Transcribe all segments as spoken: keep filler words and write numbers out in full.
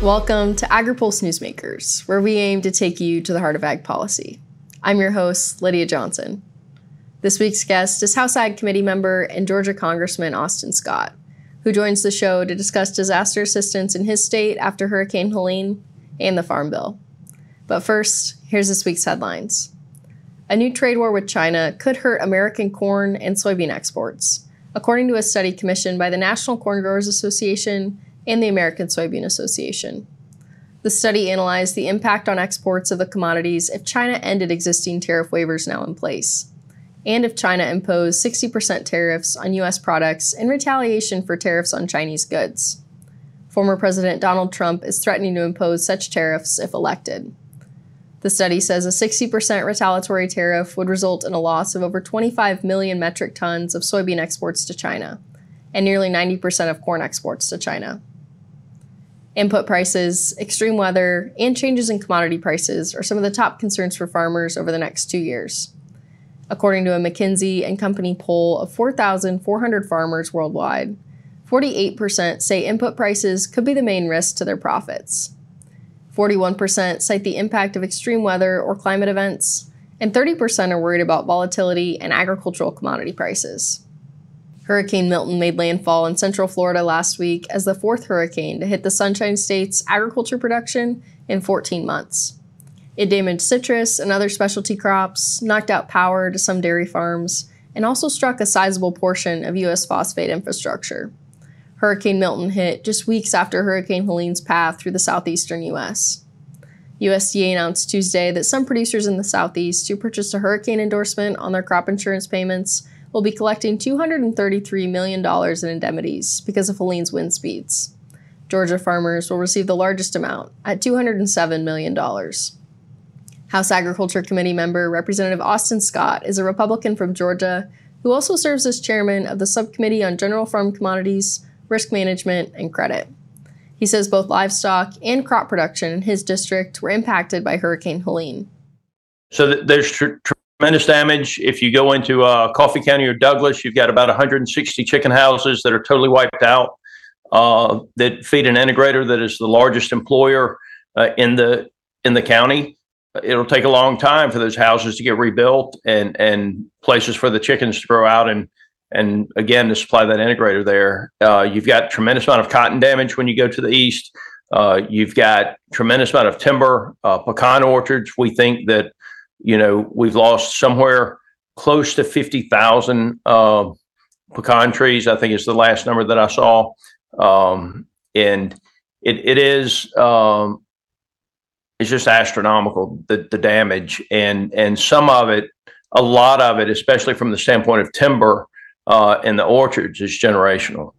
Welcome to AgriPulse Newsmakers, where we aim to take you to the heart of ag policy. I'm your host, Lydia Johnson. This week's guest is House Ag Committee member and Georgia Congressman Austin Scott, who joins the show to discuss disaster assistance in his state after Hurricane Helene and the Farm Bill. But first, here's this week's headlines. A new trade war with China could hurt American corn and soybean exports, according to a study commissioned by the National Corn Growers Association and the American Soybean Association. The study analyzed the impact on exports of the commodities if China ended existing tariff waivers now in place, and if China imposed sixty percent tariffs on U S products in retaliation for tariffs on Chinese goods. Former President Donald Trump is threatening to impose such tariffs if elected. The study says a sixty percent retaliatory tariff would result in a loss of over twenty-five million metric tons of soybean exports to China, and nearly ninety percent of corn exports to China. Input prices, extreme weather, and changes in commodity prices are some of the top concerns for farmers over the next two years. According to a McKinsey and Company poll of four thousand four hundred farmers worldwide, forty-eight percent say input prices could be the main risk to their profits. forty-one percent cite the impact of extreme weather or climate events, and thirty percent are worried about volatility and agricultural commodity prices. Hurricane Milton made landfall in central Florida last week as the fourth hurricane to hit the Sunshine State's agriculture production in fourteen months. It damaged citrus and other specialty crops, knocked out power to some dairy farms, and also struck a sizable portion of U S phosphate infrastructure. Hurricane Milton hit just weeks after Hurricane Helene's path through the southeastern U S. U S D A announced Tuesday that some producers in the southeast who purchased a hurricane endorsement on their crop insurance payments will be collecting two hundred thirty-three million dollars in indemnities because of Helene's wind speeds. Georgia farmers will receive the largest amount at two hundred seven million dollars. House Agriculture Committee member Representative Austin Scott is a Republican from Georgia who also serves as chairman of the Subcommittee on General Farm Commodities, Risk Management, and Credit. He says both livestock and crop production in his district were impacted by Hurricane Helene. So th- there's tr- tremendous damage. If you go into uh, Coffee County or Douglas, you've got about one hundred sixty chicken houses that are totally wiped out uh, that feed an integrator that is the largest employer uh, in the in the county. It'll take a long time for those houses to get rebuilt and and places for the chickens to grow out and and again to supply that integrator there. Uh, you've got tremendous amount of cotton damage when you go to the east. Uh, you've got tremendous amount of timber, uh, pecan orchards. We think that you know we've lost somewhere close to fifty thousand uh, pecan trees. I think is the last number that I saw, um, and it it is. Um, It's just astronomical, the, the damage, and and some of it, a lot of it, especially from the standpoint of timber uh, in the orchards, is generational.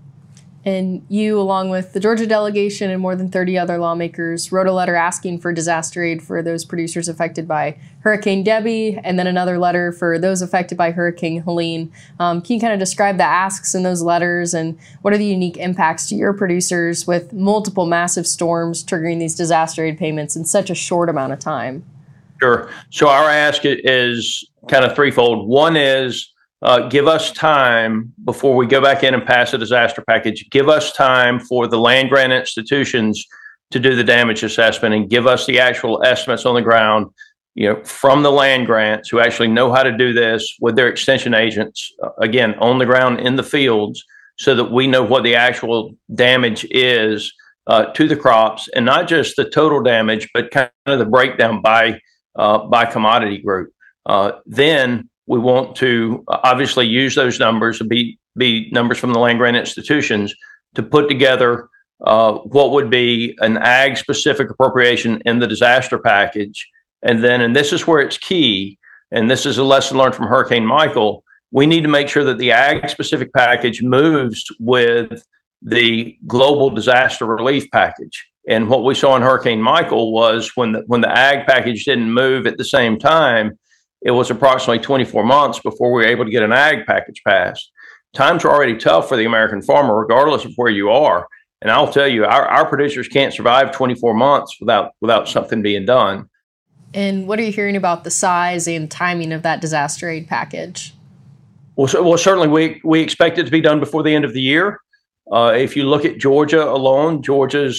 And you, along with the Georgia delegation and more than thirty other lawmakers, wrote a letter asking for disaster aid for those producers affected by Hurricane Debby, and then another letter for those affected by Hurricane Helene. Um, can you kind of describe the asks in those letters, and what are the unique impacts to your producers with multiple massive storms triggering these disaster aid payments in such a short amount of time? Sure. So our ask is kind of threefold. One is, Uh, give us time before we go back in and pass a disaster package. Give us time for the land grant institutions to do the damage assessment and give us the actual estimates on the ground, you know, from the land grants who actually know how to do this with their extension agents, uh, again, on the ground in the fields, so that we know what the actual damage is uh, to the crops, and not just the total damage, but kind of the breakdown by uh, by commodity group. Uh, then we want to obviously use those numbers to be, be numbers from the land grant institutions to put together uh, what would be an ag-specific appropriation in the disaster package. And then, and this is where it's key, and this is a lesson learned from Hurricane Michael, we need to make sure that the ag-specific package moves with the global disaster relief package. And what we saw in Hurricane Michael was when the, when the ag package didn't move at the same time, it was approximately twenty-four months before we were able to get an ag package passed. Times are already tough for the American farmer, regardless of where you are. And I'll tell you, our, our producers can't survive twenty-four months without without something being done. And what are you hearing about the size and timing of that disaster aid package? Well, so, well certainly we, we expect it to be done before the end of the year. Uh, if you look at Georgia alone, Georgia's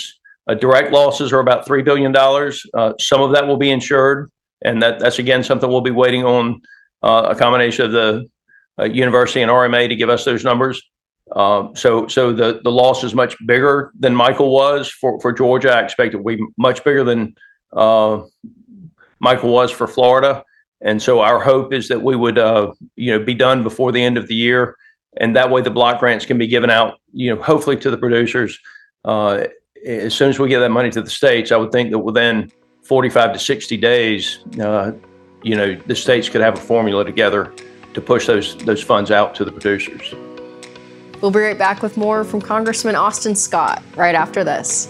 Uh, direct losses are about three billion dollars. Uh, some of that will be insured, and that, that's, again, something we'll be waiting on uh, a combination of the uh, university and R M A to give us those numbers. Uh, so so the, the loss is much bigger than Michael was for, for Georgia. I expect it will be much bigger than uh, Michael was for Florida. And so our hope is that we would uh, you know, be done before the end of the year. And that way the block grants can be given out, you know, hopefully to the producers. Uh, as soon as we get that money to the states, I would think that within forty-five to sixty days, uh, you know, the states could have a formula together to push those those funds out to the producers. We'll be right back with more from Congressman Austin Scott right after this.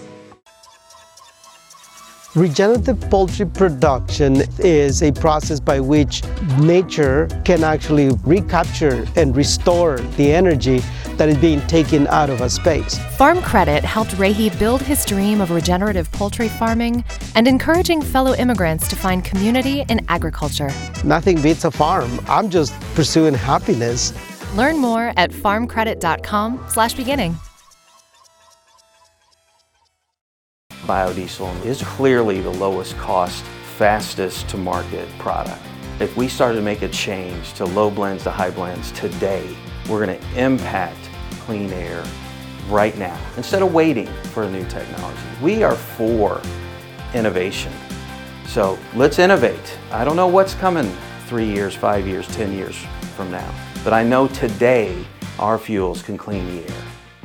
Regenerative poultry production is a process by which nature can actually recapture and restore the energy that is being taken out of a space. Farm Credit helped Rahi build his dream of regenerative poultry farming and encouraging fellow immigrants to find community in agriculture. Nothing beats a farm. I'm just pursuing happiness. Learn more at farmcredit.com slash beginning. Biodiesel is clearly the lowest cost, fastest to market product. If we started to make a change to low blends to high blends today, we're going to impact clean air right now instead of waiting for a new technology. We are for innovation. So let's innovate. I don't know what's coming three years, five years, ten years from now, but I know today our fuels can clean the air.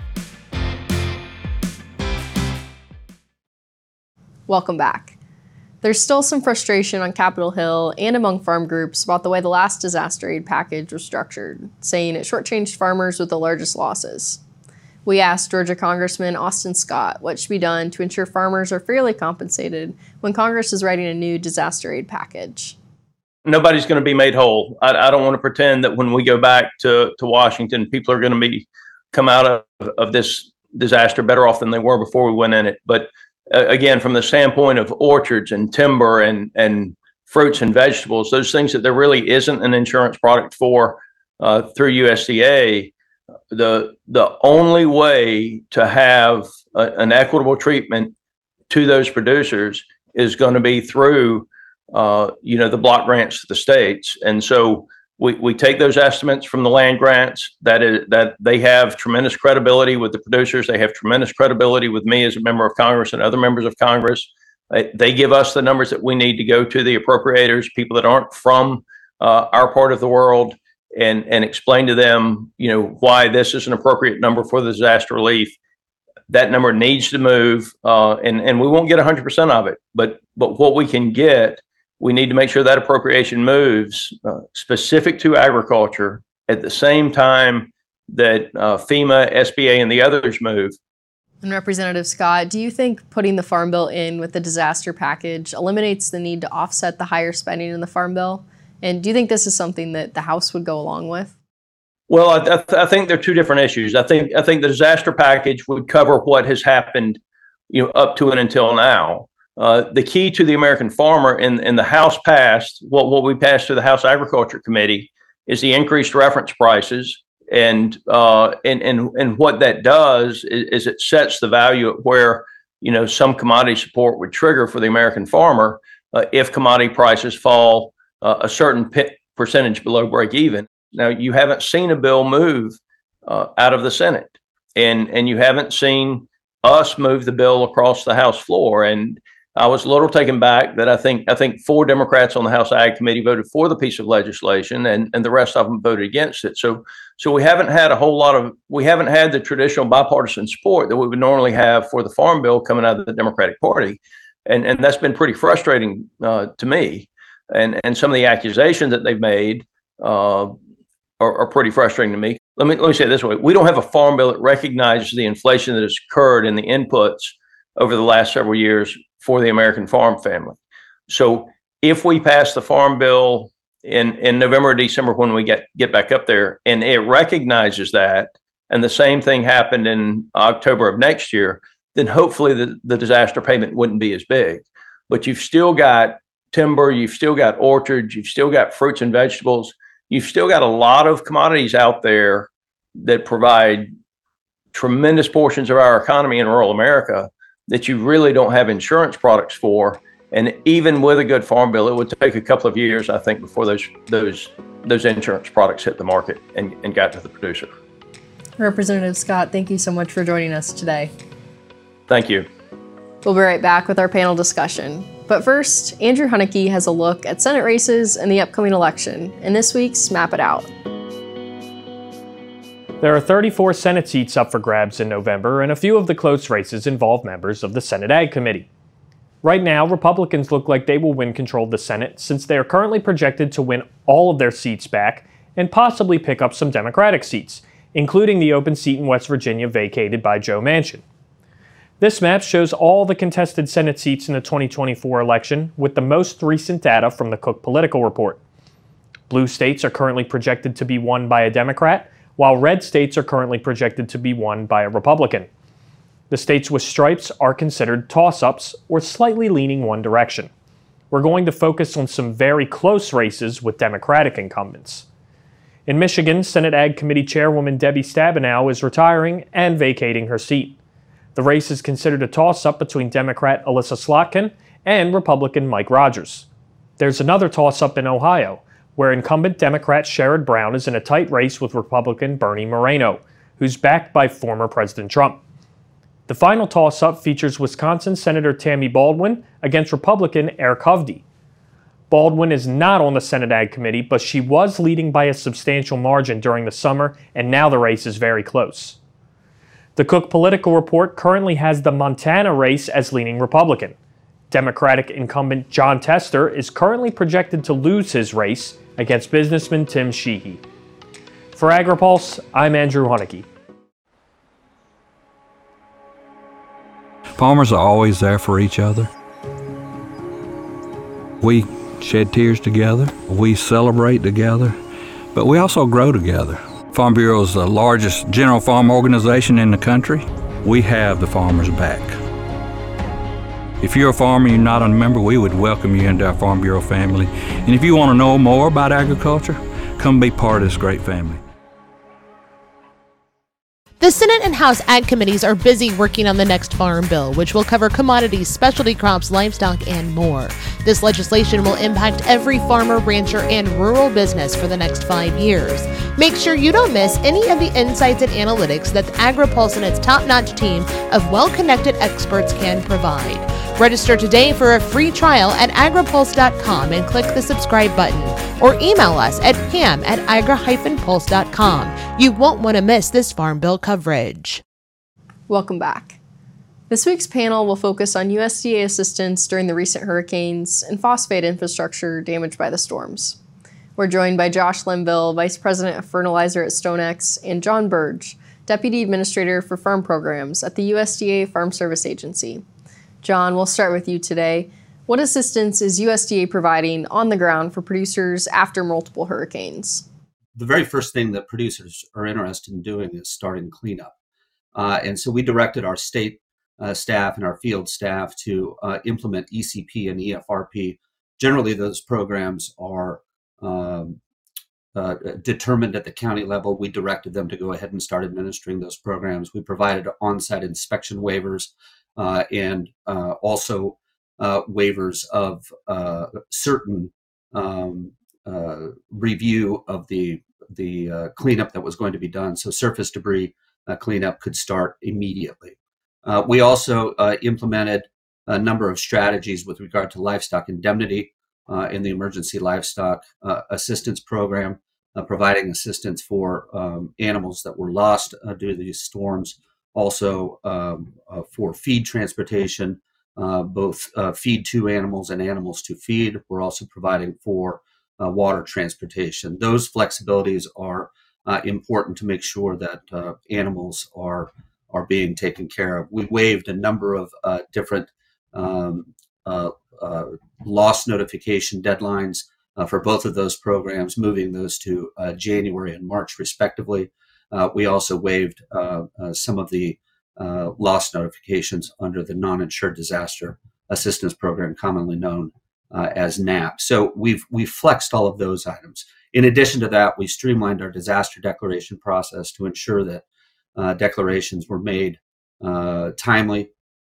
Welcome back. There's still some frustration on Capitol Hill and among farm groups about the way the last disaster aid package was structured, saying it shortchanged farmers with the largest losses. We asked Georgia Congressman Austin Scott what should be done to ensure farmers are fairly compensated when Congress is writing a new disaster aid package. Nobody's going to be made whole. I, I don't want to pretend that when we go back to, to Washington, people are going to be come out of, of this disaster better off than they were before we went in it. But uh, again, from the standpoint of orchards and timber and, and fruits and vegetables, those things that there really isn't an insurance product for uh, through U S D A, the the only way to have a, an equitable treatment to those producers is going to be through uh, you know, the block grants to the states. And so we, we take those estimates from the land grants that is that they have tremendous credibility with the producers. They have tremendous credibility with me as a member of Congress and other members of Congress. They, they give us the numbers that we need to go to the appropriators, people that aren't from uh, our part of the world, and and explain to them, you know, why this is an appropriate number for the disaster relief. That number needs to move, uh, and and we won't get one hundred percent of it, but but what we can get, we need to make sure that appropriation moves uh, specific to agriculture at the same time that uh, FEMA, S B A, and the others move. And Representative Scott, do you think putting the Farm Bill in with the disaster package eliminates the need to offset the higher spending in the Farm Bill? And do you think this is something that the House would go along with? Well, I, th- I think they're two different issues. I think I think the disaster package would cover what has happened, you know, up to and until now. Uh, the key to the American farmer in, in the House passed, what, what we passed to the House Agriculture Committee, is the increased reference prices. And uh, and, and and what that does is, is it sets the value at where, you know, some commodity support would trigger for the American farmer uh, if commodity prices fall uh, a certain p- percentage below break even. Now, you haven't seen a bill move uh, out of the Senate, and and you haven't seen us move the bill across the House floor. And I was a little taken back that I think I think four Democrats on the House Ag Committee voted for the piece of legislation, and, and the rest of them voted against it. So so we haven't had a whole lot of we haven't had the traditional bipartisan support that we would normally have for the Farm Bill coming out of the Democratic Party, and and that's been pretty frustrating uh, to me. And and some of the accusations that they've made uh, are, are pretty frustrating to me. Let me let me say it this way: we don't have a Farm Bill that recognizes the inflation that has occurred in the inputs over the last several years for the American farm family. So if we pass the Farm Bill in, in November or December when we get, get back up there, and it recognizes that, and the same thing happened in October of next year, then hopefully the, the disaster payment wouldn't be as big. But you've still got timber, you've still got orchards, you've still got fruits and vegetables, you've still got a lot of commodities out there that provide tremendous portions of our economy in rural America that you really don't have insurance products for. And even with a good farm bill, it would take a couple of years, I think, before those those those insurance products hit the market and, and got to the producer. Representative Scott, thank you so much for joining us today. Thank you. We'll be right back with our panel discussion. But first, Andrew Huneke has a look at Senate races and the upcoming election in this week's Map It Out. There are thirty-four Senate seats up for grabs in November, and a few of the close races involve members of the Senate Ag Committee. Right now, Republicans look like they will win control of the Senate since they are currently projected to win all of their seats back and possibly pick up some Democratic seats, including the open seat in West Virginia vacated by Joe Manchin. This map shows all the contested Senate seats in the twenty twenty-four election with the most recent data from the Cook Political Report. Blue states are currently projected to be won by a Democrat, while red states are currently projected to be won by a Republican. The states with stripes are considered toss-ups or slightly leaning one direction. We're going to focus on some very close races with Democratic incumbents. In Michigan, Senate Ag Committee Chairwoman Debbie Stabenow is retiring and vacating her seat. The race is considered a toss-up between Democrat Alyssa Slotkin and Republican Mike Rogers. There's another toss-up in Ohio, where incumbent Democrat Sherrod Brown is in a tight race with Republican Bernie Moreno, who's backed by former President Trump. The final toss-up features Wisconsin Senator Tammy Baldwin against Republican Eric Hovde. Baldwin is not on the Senate Ag Committee, but she was leading by a substantial margin during the summer, and now the race is very close. The Cook Political Report currently has the Montana race as leaning Republican. Democratic incumbent John Tester is currently projected to lose his race against businessman Tim Sheehy. For AgriPulse, I'm Andrew Huneke. Farmers are always there for each other. We shed tears together, we celebrate together, but we also grow together. Farm Bureau is the largest general farm organization in the country. We have the farmers' back. If you're a farmer and you're not a member, we would welcome you into our Farm Bureau family. And if you want to know more about agriculture, come be part of this great family. The Senate and House Ag Committees are busy working on the next farm bill, which will cover commodities, specialty crops, livestock, and more. This legislation will impact every farmer, rancher, and rural business for the next five years. Make sure you don't miss any of the insights and analytics that AgriPulse and its top-notch team of well-connected experts can provide. Register today for a free trial at agripulse dot com and click the subscribe button, or email us at pam at agra dash pulse dot com. You won't want to miss this farm bill coverage. Welcome back. This week's panel will focus on U S D A assistance during the recent hurricanes and phosphate infrastructure damaged by the storms. We're joined by Josh Linville, Vice President of Fertilizer at StoneX, and John Burge, Deputy Administrator for Farm Programs at the U S D A Farm Service Agency. John, we'll start with you today. What assistance is U S D A providing on the ground for producers after multiple hurricanes? The very first thing that producers are interested in doing is starting cleanup. Uh, and so we directed our state uh, staff and our field staff to uh, implement E C P and E F R P. Generally, those programs are um, uh, determined at the county level. We directed them to go ahead and start administering those programs. We provided on-site inspection waivers uh, and uh, also uh, waivers of uh, certain um, uh, review of the the uh, cleanup that was going to be done. So surface debris uh, cleanup could start immediately. Uh, we also uh, implemented a number of strategies with regard to livestock indemnity uh, in the Emergency Livestock uh, Assistance Program, uh, providing assistance for um, animals that were lost uh, due to these storms. Also um, uh, for feed transportation, uh, both uh, feed to animals and animals to feed. We're also providing for uh, water transportation. Those flexibilities are uh, important to make sure that uh, animals are are being taken care of. We waived a number of uh, different um, uh, uh, loss notification deadlines uh, for both of those programs, moving those to uh, January and March respectively. Uh, we also waived uh, uh, some of the uh, loss notifications under the Non-Insured Disaster Assistance Program, commonly known uh, as N A P. So we've we've flexed all of those items. In addition to that, we streamlined our disaster declaration process to ensure that uh, declarations were made uh, timely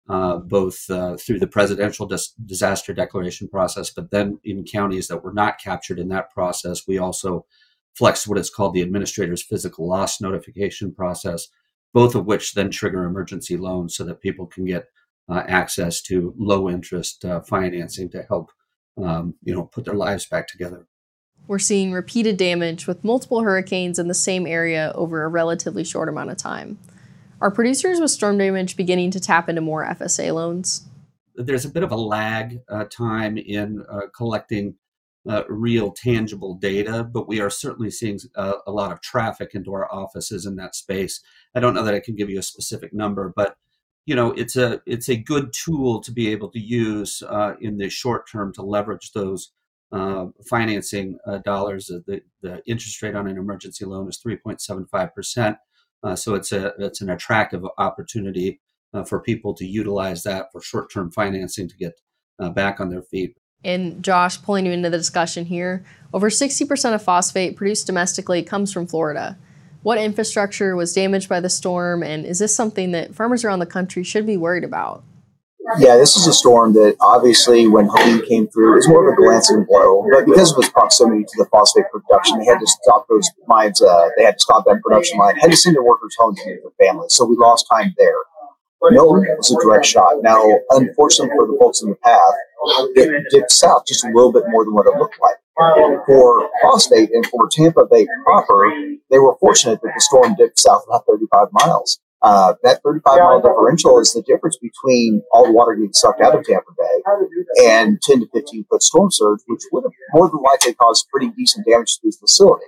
uh, both uh, through the presidential dis- disaster declaration process, but then in counties that were not captured in that process, we also flexed what is called the administrator's physical loss notification process, both of which then trigger emergency loans so that people can get uh, access to low interest uh, financing to help um, you know, put their lives back together. We're seeing repeated damage with multiple hurricanes in the same area over a relatively short amount of time. Are producers with storm damage beginning to tap into more F S A loans? There's a bit of a lag uh, time in uh, collecting uh, real tangible data, but we are certainly seeing uh, a lot of traffic into our offices in that space. I don't know that I can give you a specific number, but you know, it's a it's a good tool to be able to use uh, in the short term to leverage those uh, financing uh, dollars. The, the interest rate on an emergency loan is three point seven five percent. Uh, so it's a it's an attractive opportunity uh, for people to utilize that for short-term financing to get uh, back on their feet. And Josh, pulling you into the discussion here, over sixty percent of phosphate produced domestically comes from Florida. What infrastructure was damaged by the storm, and is this something that farmers around the country should be worried about? Yeah, this is a storm that obviously when Helene came through, it was more of a glancing blow. But because of its proximity to the phosphate production, they had to stop those mines. Uh, they had to stop that production line, had to send their workers home to their families. So we lost time there. Milton was a direct shot. Now, unfortunately for the folks in the path, it dipped south just a little bit more than what it looked like. For phosphate and for Tampa Bay proper, they were fortunate that the storm dipped south about thirty-five miles. Uh, that thirty-five mile differential is the difference between all the water getting sucked out of Tampa Bay and ten to fifteen foot storm surge, which would have more than likely caused pretty decent damage to these facilities.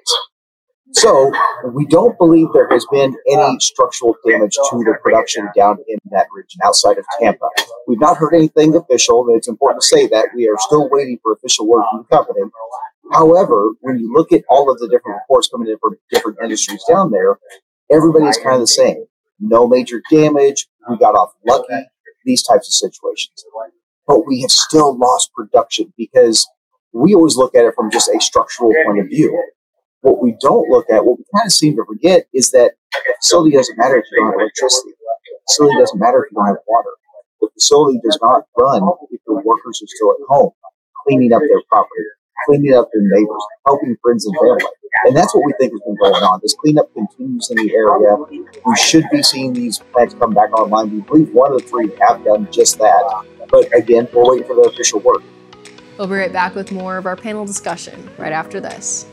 So we don't believe there has been any structural damage to the production down in that region outside of Tampa. We've not heard anything official, and it's important to say that we are still waiting for official word from the company. However, when you look at all of the different reports coming in from different industries down there, everybody is kind of the same. No major damage. We got off lucky. These types of situations. But we have still lost production because we always look at it from just a structural point of view. What we don't look at, what we kind of seem to forget, is that the facility doesn't matter if you don't have electricity. The facility doesn't matter if you don't have water. The facility does not run if the workers are still at home, cleaning up their property, cleaning up their neighbors, helping friends and family. And that's what we think has been going on. This cleanup continues in the area. We should be seeing these plants come back online. We believe one of the three have done just that. But again, we're waiting for the official word. We'll be right back with more of our panel discussion right after this.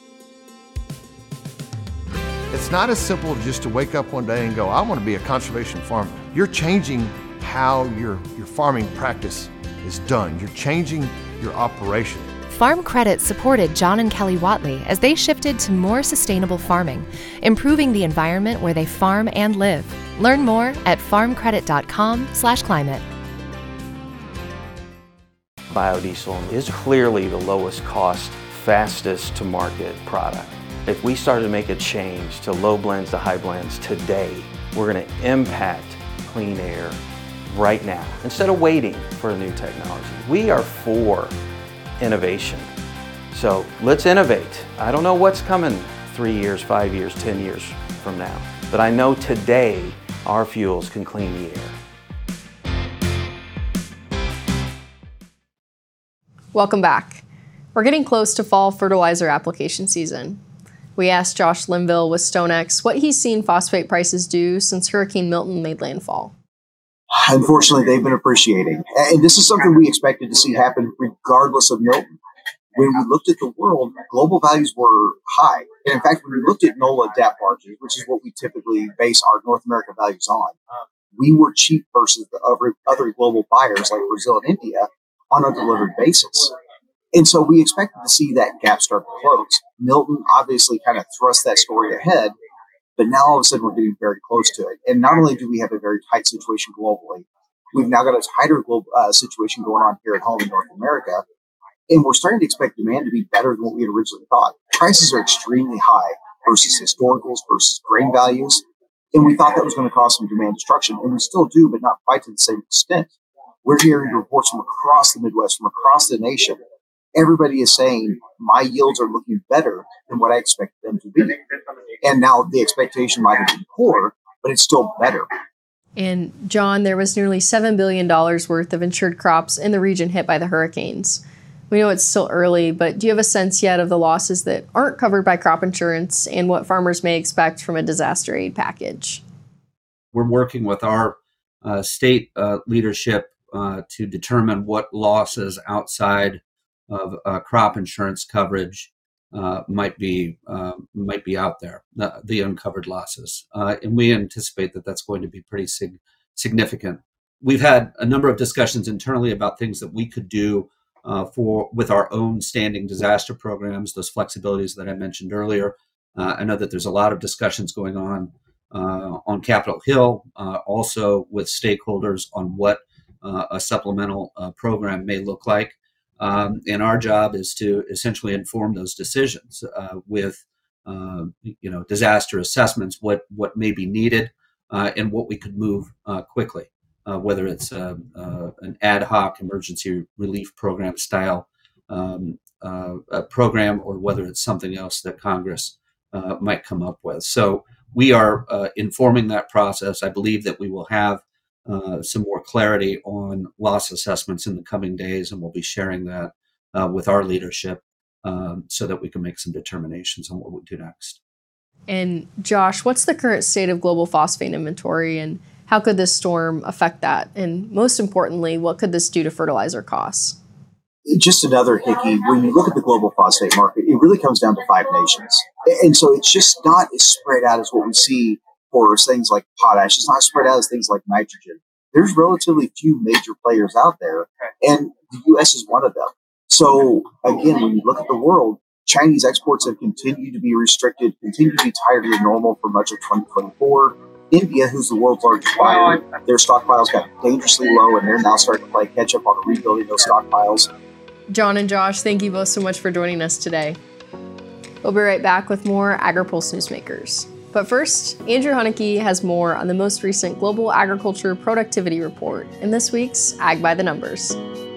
It's not as simple just to wake up one day and go, I want to be a conservation farmer. You're changing how your, your farming practice is done. You're changing your operation. Farm Credit supported John and Kelly Watley as they shifted to more sustainable farming, improving the environment where they farm and live. Learn more at farmcredit.com slash climate. Biodiesel is clearly the lowest cost, fastest to market product. If we started to make a change to low blends to high blends today, we're going to impact clean air right now instead of waiting for a new technology. We are for innovation. So let's innovate. I don't know what's coming three years, five years, ten years from now, but I know today our fuels can clean the air. Welcome back. We're getting close to fall fertilizer application season. We asked Josh Linville with StoneX what he's seen phosphate prices do since Hurricane Milton made landfall. Unfortunately, they've been appreciating. And this is something we expected to see happen regardless of Milton. When we looked at the world, global values were high. And in fact, when we looked at NOLA D A P margins, which is what we typically base our North America values on, we were cheap versus the other, other global buyers like Brazil and India on a delivered basis. And so we expected to see that gap start to close. Milton obviously kind of thrust that story ahead, but now all of a sudden we're getting very close to it. And not only do we have a very tight situation globally, we've now got a tighter global uh, situation going on here at home in North America. And we're starting to expect demand to be better than what we had originally thought. Prices are extremely high versus historicals, versus grain values. And we thought that was going to cause some demand destruction. And we still do, but not quite to the same extent. We're hearing reports from across the Midwest, from across the nation. Everybody is saying my yields are looking better than what I expected them to be. And now the expectation might have been poor, but it's still better. And John, there was nearly seven billion dollars worth of insured crops in the region hit by the hurricanes. We know it's still early, but do you have a sense yet of the losses that aren't covered by crop insurance and what farmers may expect from a disaster aid package? We're working with our uh, state uh, leadership uh, to determine what losses outside of uh, crop insurance coverage uh, might be uh, might be out there, the, the uncovered losses, uh, and we anticipate that that's going to be pretty sig- significant. We've had a number of discussions internally about things that we could do uh, for with our own standing disaster programs, those flexibilities that I mentioned earlier. Uh, I know that there's a lot of discussions going on uh, on Capitol Hill, uh, also with stakeholders on what uh, a supplemental uh, program may look like. Um, and our job is to essentially inform those decisions uh, with, uh, you know, disaster assessments, what what may be needed, uh, and what we could move uh, quickly, uh, whether it's uh, uh, an ad hoc emergency relief program style um, uh, a program, or whether it's something else that Congress uh, might come up with. So we are uh, informing that process. I believe that we will have Uh, some more clarity on loss assessments in the coming days, and we'll be sharing that uh, with our leadership um, so that we can make some determinations on what we do next. And Josh, what's the current state of global phosphate inventory, and how could this storm affect that? And most importantly, what could this do to fertilizer costs? Just another hickey. When you look at the global phosphate market, it really comes down to five nations. And so it's just not as spread out as what we see for things like potash. It's not spread out as things like nitrogen. There's relatively few major players out there, and the U S is one of them. So again, when you look at the world, Chinese exports have continued to be restricted, continue to be tighter than normal for much of twenty twenty-four. India, who's the world's largest buyer, their stockpiles got dangerously low, and they're now starting to play catch up on rebuilding those stockpiles. John and Josh, thank you both so much for joining us today. We'll be right back with more AgriPulse Newsmakers. But first, Andrew Huneke has more on the most recent Global Agriculture Productivity Report in this week's Ag by the Numbers.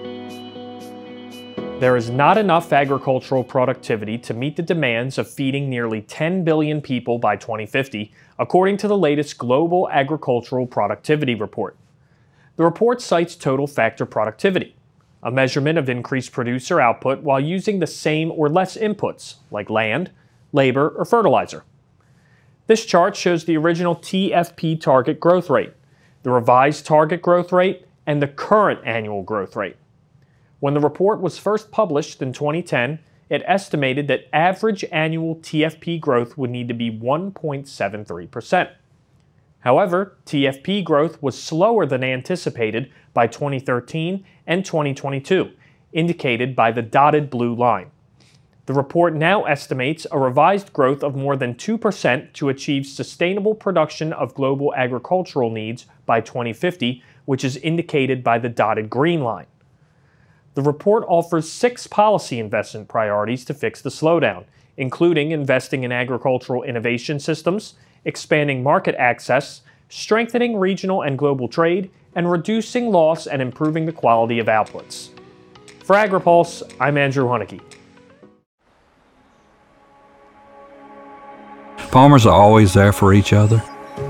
There is not enough agricultural productivity to meet the demands of feeding nearly ten billion people by twenty fifty, according to the latest Global Agricultural Productivity Report. The report cites total factor productivity, a measurement of increased producer output while using the same or less inputs, like land, labor, or fertilizer. This chart shows the original T F P target growth rate, the revised target growth rate, and the current annual growth rate. When the report was first published in twenty ten, it estimated that average annual T F P growth would need to be one point seven three percent. However, T F P growth was slower than anticipated by twenty thirteen and twenty twenty-two, indicated by the dotted blue line. The report now estimates a revised growth of more than two percent to achieve sustainable production of global agricultural needs by twenty fifty, which is indicated by the dotted green line. The report offers six policy investment priorities to fix the slowdown, including investing in agricultural innovation systems, expanding market access, strengthening regional and global trade, and reducing loss and improving the quality of outputs. For AgriPulse, I'm Andrew Huneke. Farmers are always there for each other.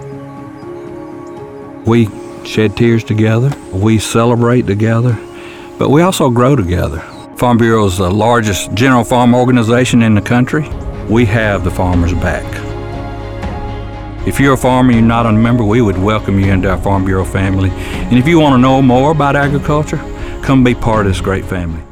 We shed tears together, we celebrate together, but we also grow together. Farm Bureau is the largest general farm organization in the country. We have the farmers' back. If you're a farmer and you're not a member, we would welcome you into our Farm Bureau family. And if you want to know more about agriculture, come be part of this great family.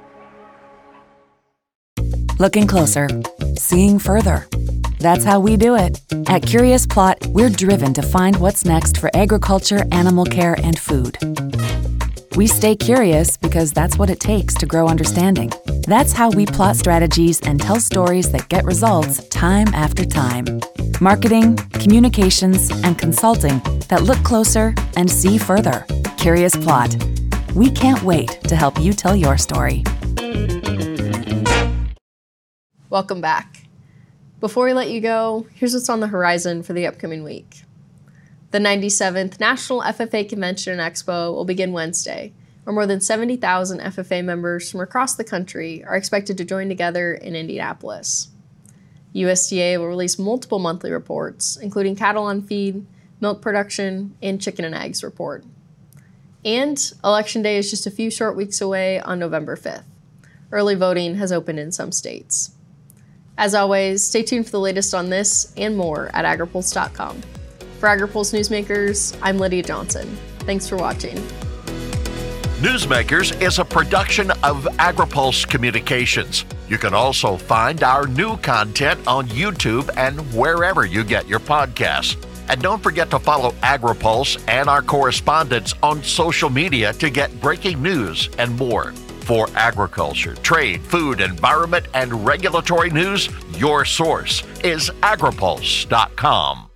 Looking closer, seeing further. That's how we do it. At Curious Plot, we're driven to find what's next for agriculture, animal care, and food. We stay curious because that's what it takes to grow understanding. That's how we plot strategies and tell stories that get results time after time. Marketing, communications, and consulting that look closer and see further. Curious Plot. We can't wait to help you tell your story. Welcome back. Before we let you go, here's what's on the horizon for the upcoming week. The ninety-seventh National F F A Convention and Expo will begin Wednesday, where more than seventy thousand F F A members from across the country are expected to join together in Indianapolis. U S D A will release multiple monthly reports, including cattle on feed, milk production, and chicken and eggs report. And Election Day is just a few short weeks away on November fifth. Early voting has opened in some states. As always, stay tuned for the latest on this and more at agripulse dot com. For AgriPulse Newsmakers, I'm Lydia Johnson. Thanks for watching. Newsmakers is a production of AgriPulse Communications. You can also find our new content on YouTube and wherever you get your podcasts. And don't forget to follow AgriPulse and our correspondents on social media to get breaking news and more. For agriculture, trade, food, environment, and regulatory news, your source is agripulse dot com.